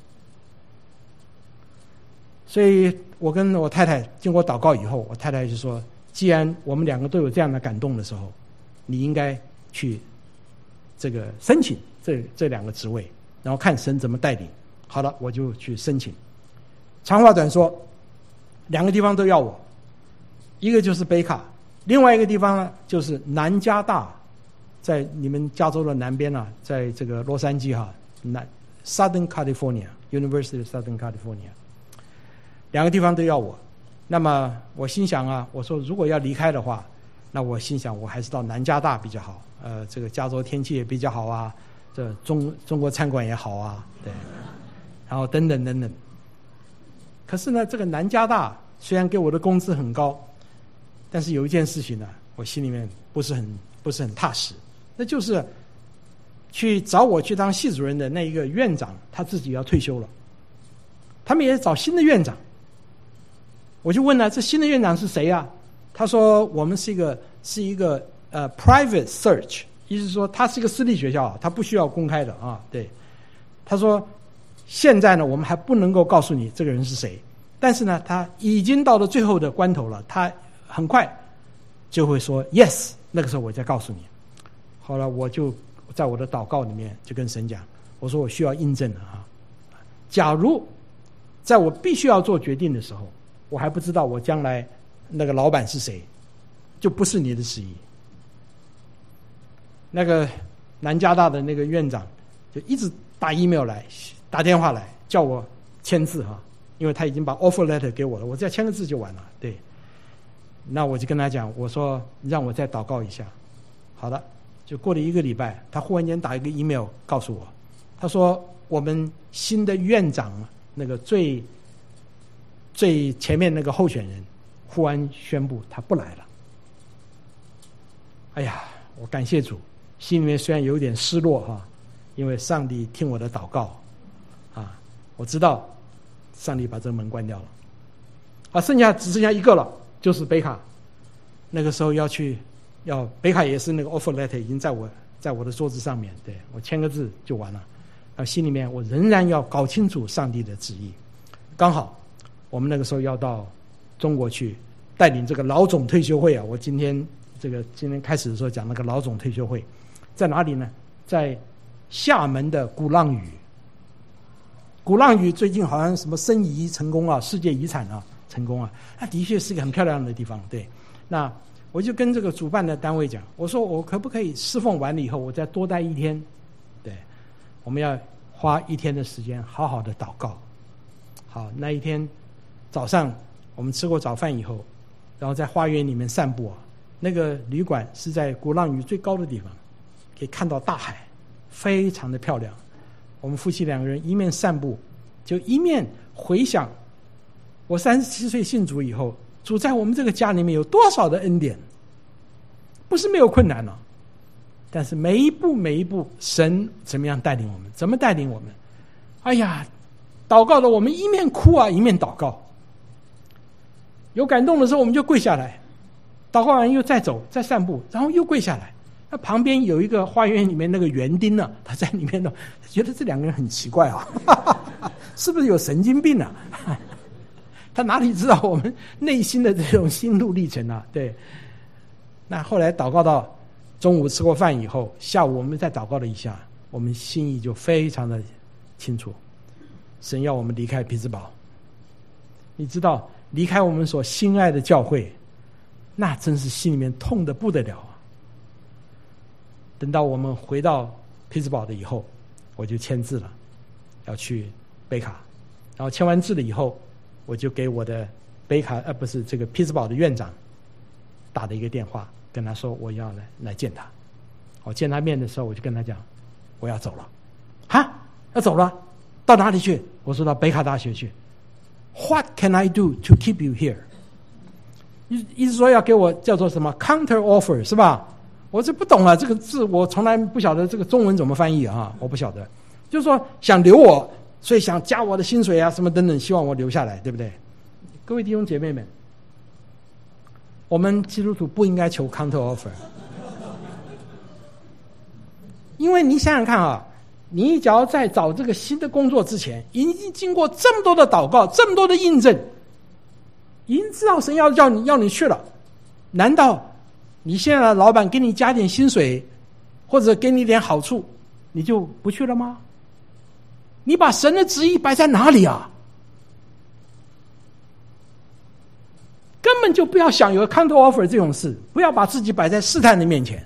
所以我跟我太太经过祷告以后，我太太就说，既然我们两个都有这样的感动的时候，你应该去这个申请这这两个职位，然后看神怎么带领。好了，我就去申请。长话短说，两个地方都要我，一个就是北卡，另外一个地方呢就是南加大，在你们加州的南边啊，在这个洛杉矶哈，南 Southern California University of Southern California， 两个地方都要我。那么我心想啊，我说如果要离开的话，那我心想我还是到南加大比较好。呃，这个加州天气也比较好啊，这中中国餐馆也好啊，对，然后等等等等。可是呢，这个南加大虽然给我的工资很高，但是有一件事情呢，我心里面不是很不是很踏实，那就是去找我去当系主任的那一个院长，他自己要退休了，他们也找新的院长。我就问了，这新的院长是谁啊？他说我们是一个是一个呃 private search， 意思是说他是一个私立学校，他不需要公开的啊。对，他说现在呢，我们还不能够告诉你这个人是谁，但是呢，他已经到了最后的关头了，他很快就会说 yes， 那个时候我再告诉你。后来我就在我的祷告里面就跟神讲，我说我需要印证了啊。假如在我必须要做决定的时候，我还不知道我将来那个老板是谁，就不是你的旨意。那个南加大的那个院长就一直打 email 来，打电话来叫我签字哈，因为他已经把 offer letter 给我了，我只要签个字就完了。对，那我就跟他讲，我说让我再祷告一下。好的，就过了一个礼拜，他忽然间打一个 email 告诉我，他说我们新的院长那个最最前面那个候选人忽然宣布他不来了。哎呀，我感谢主，心里面虽然有点失落哈，因为上帝听我的祷告啊，我知道上帝把这个门关掉了啊，剩下只剩下一个了，就是北卡。那个时候要去要北卡也是那个 offer letter 已经在我在我的桌子上面，对，我签个字就完了。啊，心里面我仍然要搞清楚上帝的旨意。刚好我们那个时候要到中国去带领这个老总退休会啊，我今天这个今天开始的时候讲那个老总退休会在哪里呢？在厦门的鼓浪屿。鼓浪屿最近好像什么申遗成功啊，世界遗产啊成功啊，它的确是一个很漂亮的地方。对，那我就跟这个主办的单位讲，我说我可不可以侍奉完了以后我再多待一天？对，我们要花一天的时间好好的祷告。好，那一天早上我们吃过早饭以后，然后在花园里面散步啊，那个旅馆是在鼓浪屿最高的地方，可以看到大海，非常的漂亮。我们夫妻两个人一面散步，就一面回想我三十七岁信主以后主在我们这个家里面有多少的恩典，不是没有困难了、哦，但是每一步每一步，神怎么样带领我们，怎么带领我们？哎呀，祷告的我们一面哭啊，一面祷告。有感动的时候，我们就跪下来，祷告完又再走，再散步，然后又跪下来。那旁边有一个花园里面那个园丁呢、啊，他在里面呢，觉得这两个人很奇怪啊，是不是有神经病啊？他哪里知道我们内心的这种心路历程啊？对。那后来祷告到中午吃过饭以后，下午我们再祷告了一下，我们心意就非常的清楚，神要我们离开匹兹堡。你知道离开我们所心爱的教会，那真是心里面痛得不得了啊。等到我们回到匹兹堡的以后，我就签字了，要去北卡，然后签完字了以后，我就给我的北卡呃不是这个匹兹堡的院长打了一个电话，跟他说我要来来见他。我见他面的时候，我就跟他讲我要走了。哈，要走了？到哪里去？我说到北卡大学去。What can I do to keep you here？ 意思说要给我叫做什么 counter offer 是吧？我这不懂啊，这个字我从来不晓得这个中文怎么翻译啊，我不晓得。就是说想留我，所以想加我的薪水啊什么等等，希望我留下来，对不对？各位弟兄姐妹们，我们基督徒不应该求 counter offer， 因为你想想看啊，你只要在找这个新的工作之前，已经经过这么多的祷告，这么多的印证，已经知道神要叫你要你去了，难道你现在的老板给你加点薪水，或者给你点好处，你就不去了吗？你把神的旨意摆在哪里啊？根本就不要想有 counter offer 这种事，不要把自己摆在试探的面前。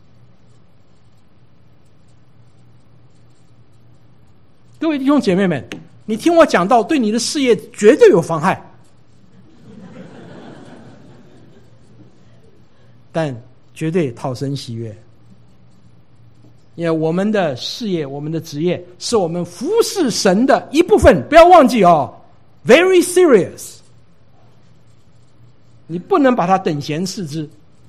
各位弟兄姐妹们，你听我讲到，对你的事业绝对有妨害，但绝对讨神喜悦。因为我们的事业，我们的职业是我们服侍神的一部分，不要忘记哦 ，very serious。你不能把它等闲视之。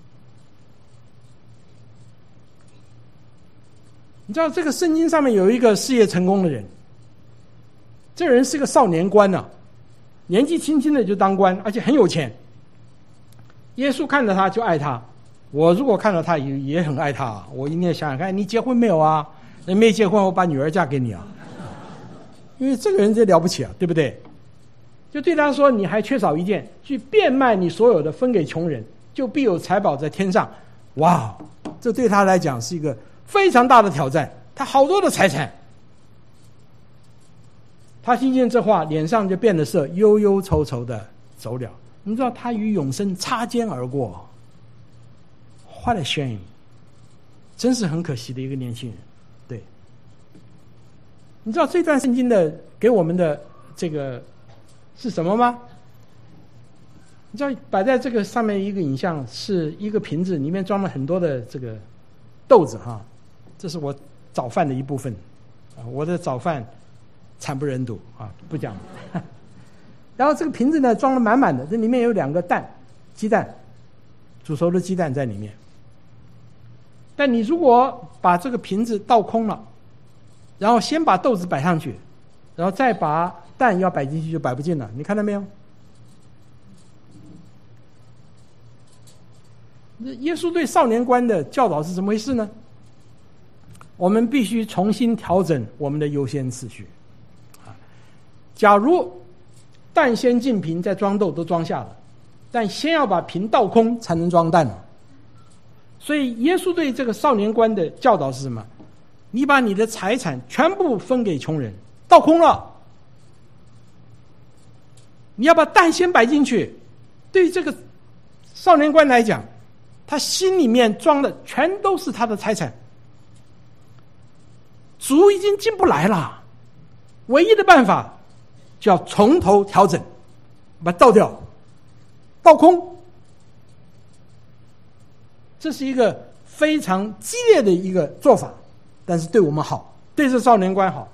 你知道这个圣经上面有一个事业成功的人，这人是个少年官啊，年纪轻轻的就当官，而且很有钱。耶稣看着他就爱他，我如果看到他也也很爱他、啊，我一定要想想看，你结婚没有啊？你没结婚，我把女儿嫁给你啊。因为这个人真了不起啊，对不对？就对他说，你还缺少一件，去变卖你所有的分给穷人，就必有财宝在天上。哇，这对他来讲是一个非常大的挑战，他好多的财产。他听见这话，脸上就变得色，忧忧愁愁的走了。你知道他与永生擦肩而过， What a shame， 真是很可惜的一个年轻人。对，你知道这段圣经的给我们的这个是什么吗？你知道摆在这个上面一个影像是一个瓶子，里面装了很多的这个豆子哈，这是我早饭的一部分啊，我的早饭惨不忍睹啊，不讲。然后这个瓶子呢装了满满的，这里面有两个蛋，鸡蛋，煮熟的鸡蛋在里面。但你如果把这个瓶子倒空了，然后先把豆子摆上去，然后再把蛋要摆进去就摆不进了，你看到没有？耶稣对少年官的教导是怎么回事呢？我们必须重新调整我们的优先次序。假如蛋先进瓶再装豆都装下了，但先要把瓶倒空才能装蛋。所以耶稣对这个少年官的教导是什么？你把你的财产全部分给穷人，倒空了，你要把蛋先摆进去。对于这个少年官来讲，他心里面装的全都是他的财产，主已经进不来了，唯一的办法就要从头调整，把它倒掉，倒空。这是一个非常激烈的一个做法，但是对我们好，对这少年官好。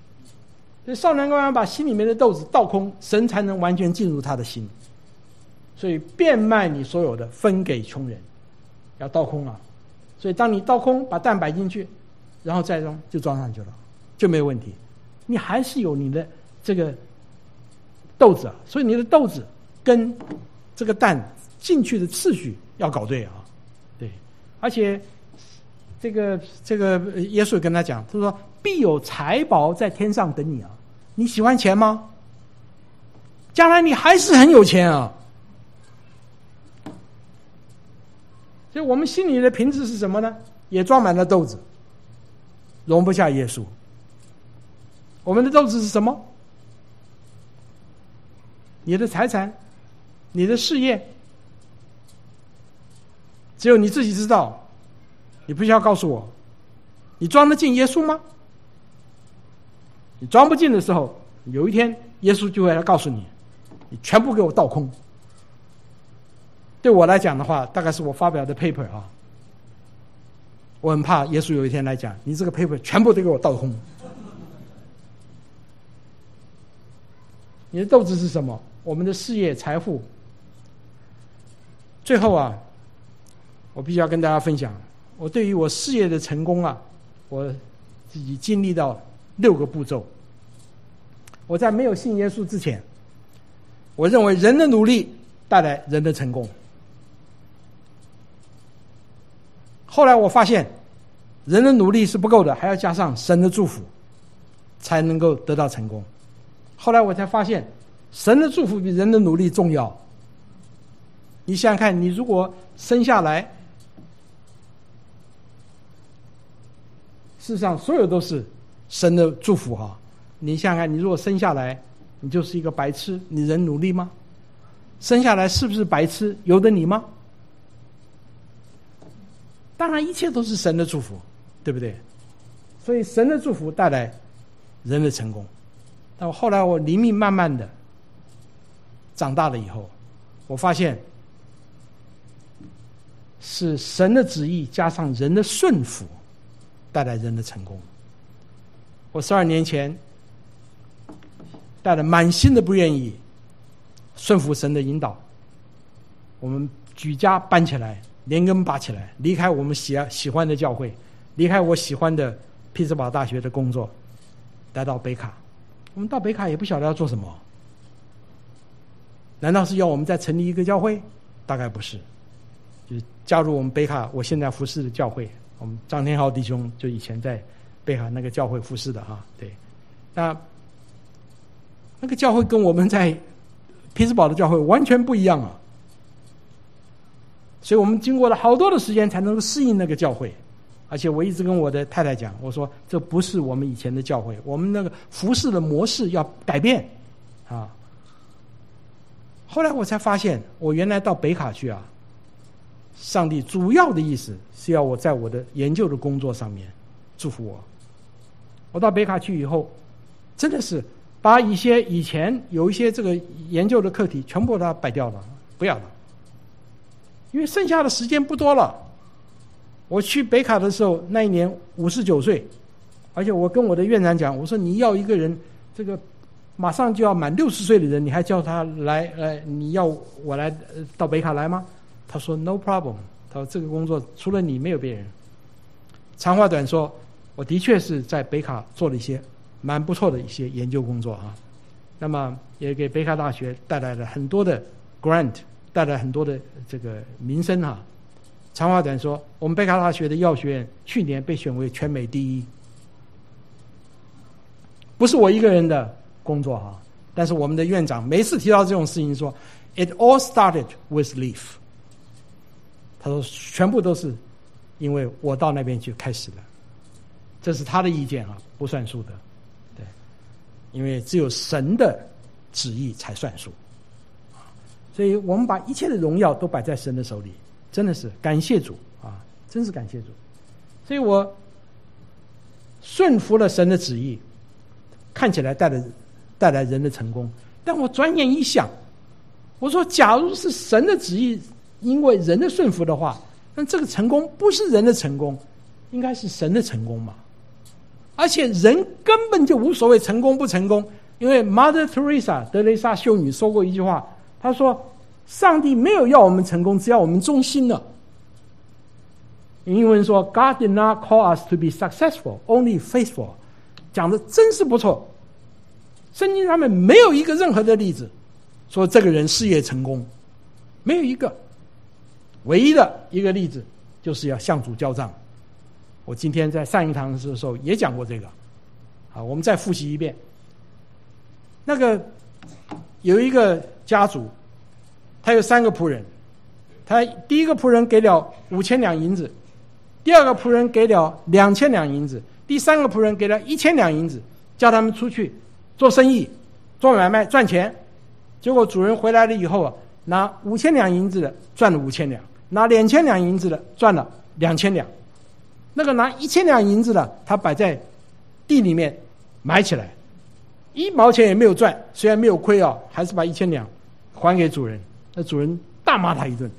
所以少年官要把心里面的豆子倒空，神才能完全进入他的心。 所以变卖你所有的，分给穷人，要倒空啊。所以当你倒空，把蛋摆进去，然后再装，就装上去了，就没有问题。你还是有你的这个豆子啊，所以你的豆子跟这个蛋进去的次序要搞对啊，对。而且这个这个耶稣跟他讲，他说必有财宝在天上等你啊。你喜欢钱吗？将来你还是很有钱啊。所以我们心里的瓶子是什么呢？也装满了豆子，容不下耶稣。我们的豆子是什么？你的财产，你的事业，只有你自己知道，你不需要告诉我。你装得进耶稣吗？你装不进的时候，有一天耶稣就会来告诉你，你全部给我倒空。对我来讲的话，大概是我发表的 paper 啊，我很怕耶稣有一天来讲，你这个 paper 全部都给我倒空。你的豆子是什么？我们的事业、财富。最后啊，我必须要跟大家分享，我对于我事业的成功啊，我自己经历到六个步骤。我在没有信耶稣之前，我认为人的努力带来人的成功。后来我发现，人的努力是不够的，还要加上神的祝福，才能够得到成功。后来我才发现，神的祝福比人的努力重要。你想想看，你如果生下来，事实上所有都是神的祝福哈。你想想看，你如果生下来，你就是一个白痴，你人努力吗？生下来是不是白痴，由得你吗？当然一切都是神的祝福，对不对？所以神的祝福带来人的成功。但后来我灵命慢慢的长大了以后，我发现是神的旨意加上人的顺服带来人的成功。我十二年前带着满心的不愿意顺服神的引导，我们举家搬起来，连根拔起来，离开我们喜喜欢的教会，离开我喜欢的匹兹堡大学的工作，来到北卡。我们到北卡也不晓得要做什么，难道是要我们再成立一个教会？大概不是，就是加入我们北卡我现在服侍的教会。我们张天豪弟兄就以前在北卡那个教会服侍的哈，对。那那个教会跟我们在匹兹堡的教会完全不一样啊，所以我们经过了好多的时间才能够适应那个教会。而且我一直跟我的太太讲，我说这不是我们以前的教会，我们那个服事的模式要改变啊。后来我才发现，我原来到北卡去啊，上帝主要的意思是要我在我的研究的工作上面祝福我。我到北卡去以后，真的是把一些以前有一些这个研究的课题全部把它摆掉了，不要了，因为剩下的时间不多了。我去北卡的时候，那一年五十九岁，而且我跟我的院长讲，我说你要一个人，这个马上就要满六十岁的人，你还叫他来来，你要我来到北卡来吗？他说 No problem， 他说这个工作除了你没有别人。长话短说，我的确是在北卡做了一些蛮不错的一些研究工作啊，那么也给北卡大学带来了很多的 grant， 带来很多的这个名声哈。长话短说，我们北卡大学的药学院去年被选为全美第一，不是我一个人的工作哈，但是我们的院长每次提到这种事情说 ，It all started with Leaf。他说全部都是因为我到那边去开始的，这是他的意见啊，不算数的，对，因为只有神的旨意才算数，所以我们把一切的荣耀都摆在神的手里。真的是感谢主啊，真是感谢主。所以我顺服了神的旨意，看起来带来带来人的成功。但我转眼一想，我说假如是神的旨意因为人的顺服的话，那这个成功不是人的成功，应该是神的成功嘛。而且人根本就无所谓成功不成功，因为 Mother Teresa 德蕾莎修女说过一句话，她说上帝没有要我们成功，只要我们忠心了。英文说 God did not call us to be successful, only faithful， 讲的真是不错。圣经上面没有一个任何的例子说这个人事业成功，没有一个。唯一的一个例子就是要向主交账。我今天在上一堂的时候也讲过这个。好，我们再复习一遍。那个有一个家族，他有三个仆人，他第一个仆人给了五千两银子，第二个仆人给了两千两银子，第三个仆人给了一千两银子，叫他们出去做生意、做买卖赚钱。结果主人回来了以后啊，拿五千两银子的赚了五千两，拿两千两银子的赚了两千两。那个拿一千两银子的，他摆在地里面埋起来，一毛钱也没有赚，虽然没有亏啊，还是把一千两还给主人。那主人大骂他一顿。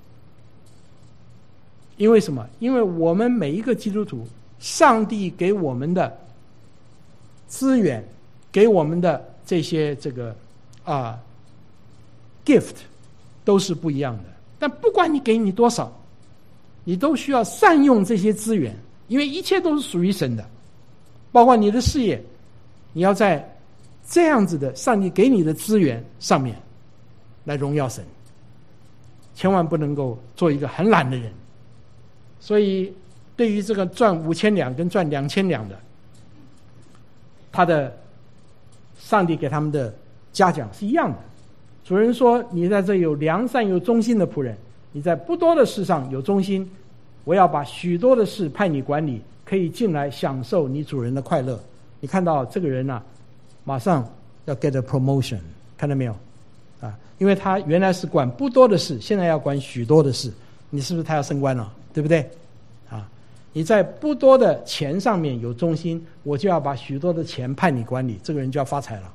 因为什么？因为我们每一个基督徒，上帝给我们的资源，给我们的这些这个啊 gift 都是不一样的。但不管你给你多少，你都需要善用这些资源，因为一切都是属于神的，包括你的事业，你要在这样子的上帝给你的资源上面来荣耀神，千万不能够做一个很懒的人。所以对于这个赚五千两跟赚两千两的，他的上帝给他们的嘉奖是一样的。主人说，你在这有良善有忠心的仆人，你在不多的事上有忠心，我要把许多的事派你管理，可以进来享受你主人的快乐。你看到这个人啊，马上要 get a promotion， 看到没有啊？因为他原来是管不多的事，现在要管许多的事，你是不是他要升官了？对不对啊？你在不多的钱上面有忠心，我就要把许多的钱派你管理，这个人就要发财了。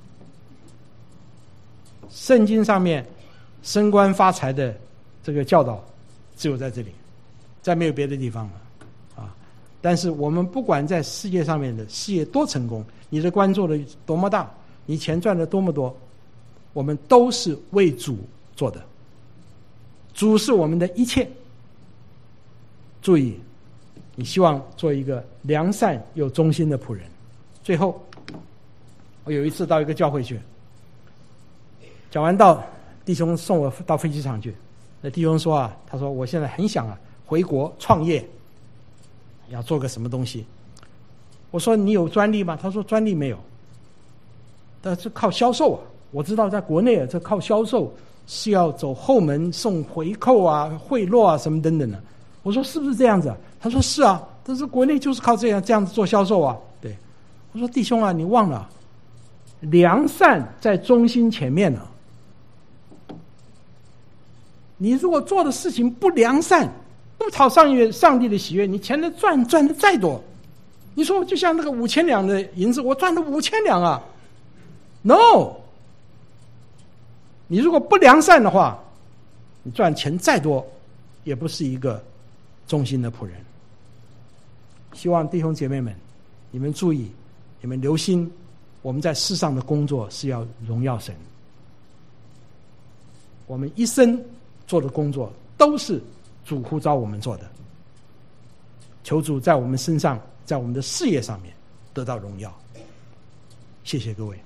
圣经上面升官发财的这个教导只有在这里，再没有别的地方了啊！但是我们不管在世界上面的事业多成功，你的官做的多么大，你钱赚的多么多，我们都是为主做的，主是我们的一切。注意，你希望做一个良善又忠心的仆人。最后，我有一次到一个教会去，讲完道，弟兄送我到飞机场去。那弟兄说啊，他说我现在很想啊回国创业，要做个什么东西。我说你有专利吗？他说专利没有，但是靠销售啊。我知道在国内啊，这靠销售是要走后门送回扣啊、贿赂啊什么等等的。我说是不是这样子啊？他说是啊，但是国内就是靠这样这样子做销售啊。对，我说弟兄啊，你忘了，良善在忠心前面呢、啊。你如果做的事情不良善，不讨上帝上帝的喜悦，你钱的赚赚的再多，你说就像那个五千两的银子，我赚了五千两啊 ，no。你如果不良善的话，你赚钱再多，也不是一个忠心的仆人。希望弟兄姐妹们，你们注意，你们留心，我们在世上的工作是要荣耀神。我们一生做的工作都是主呼召我们做的，求主在我们身上，在我们的事业上面得到荣耀。谢谢各位。